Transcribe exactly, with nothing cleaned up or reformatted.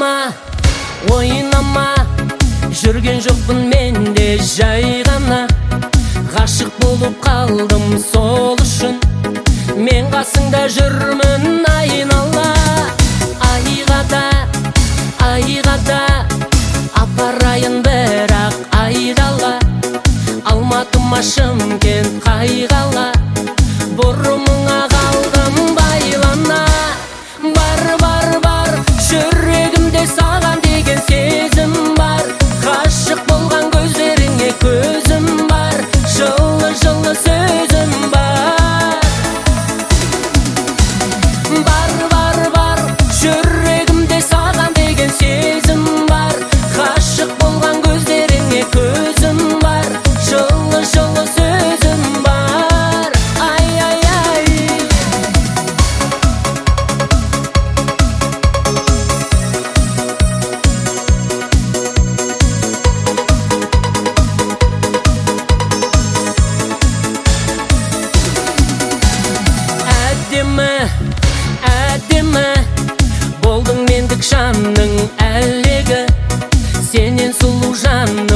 Ойнама, ойнама, жүрген жоқпын мен де жай ғана. Ғашық болып қалдым сол үшін, мен қасыңда жүрмін айнала. Айға да, айға да апарайын бірақ айдала. Алматыма Шымкент қайғала, бұрымыңа қалдым байлана. Бар, бар, бар, жүрегімде саған деген сезім бар. Ғашық болған көздеріңе көзім бар, жылы жылы сөзім бар. Бар, бар, бар, жүрегімде саған деген сезім бар. Ғашық болған көздеріңе көзім бар, жылы жылы сөзім бар. Ай, ай, ай. Әдемі, әдемі болдың мендік жанның әлегі, сенен сұлу жанның